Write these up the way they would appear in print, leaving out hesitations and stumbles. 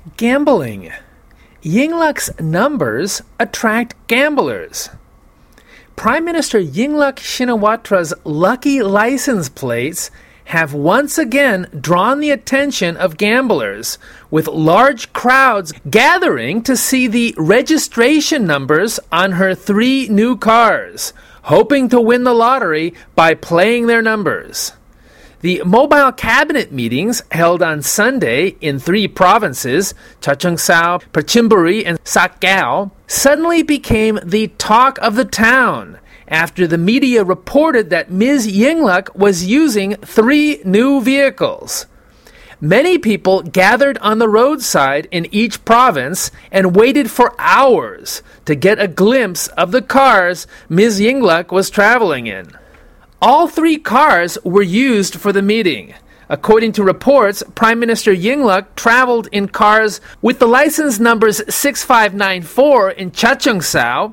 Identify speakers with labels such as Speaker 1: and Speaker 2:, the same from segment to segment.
Speaker 1: Gambling. Yingluck's numbers attract gamblers. Prime Minister Yingluck Shinawatra's lucky license plates have once again drawn the attention of gamblers, with large crowds gathering to see the registration numbers on her 3 new cars, hoping to win the lottery by playing their numbers. The mobile cabinet meetings held on Sunday in 3 provinces, Chachoengsao, Prachinburi, and Sakgao, suddenly became the talk of the town after the media reported that Ms. Yingluck was using 3 new vehicles. Many people gathered on the roadside in each province and waited for hours to get a glimpse of the cars Ms. Yingluck was traveling in. All 3 cars were used for the meeting. According to reports, Prime Minister Yingluck traveled in cars with the license numbers 6594 in Chachoengsao,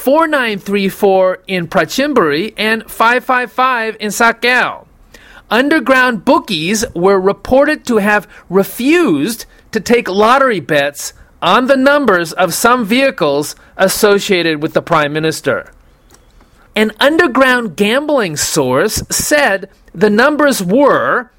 Speaker 1: 4934 in Prachinburi, and 555 in Sakgao. Underground bookies were reported to have refused to take lottery bets on the numbers of some vehicles associated with the Prime Minister. An underground gambling source said the numbers were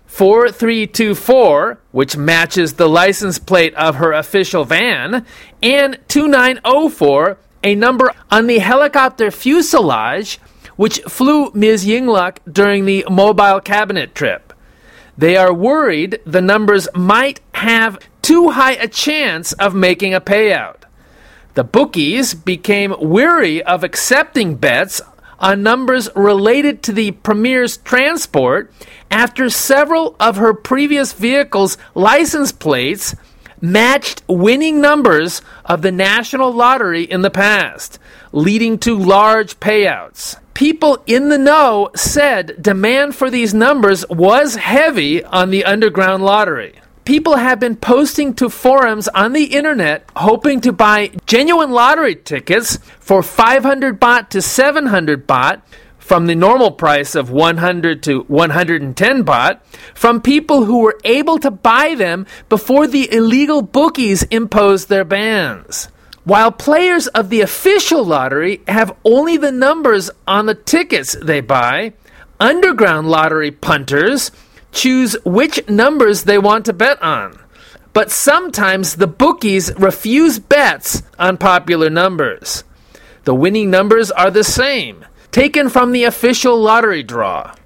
Speaker 1: 4324, which matches the license plate of her official van, and 2904, a number on the helicopter fuselage which flew Ms. Yingluck during the mobile cabinet trip. They are worried the numbers might have too high a chance of making a payout. The bookies became weary of accepting bets on numbers related to the Premier's transport after several of her previous vehicles' license plates matched winning numbers of the national lottery in the past, leading to large payouts. People in the know said demand for these numbers was heavy on the underground lottery. People have been posting to forums on the internet hoping to buy genuine lottery tickets for 500 baht to 700 baht, from the normal price of 100 to 110 baht, from people who were able to buy them before the illegal bookies imposed their bans. While players of the official lottery have only the numbers on the tickets they buy, underground lottery punters choose which numbers they want to bet on. But sometimes the bookies refuse bets on popular numbers. The winning numbers are the same, taken from the official lottery draw.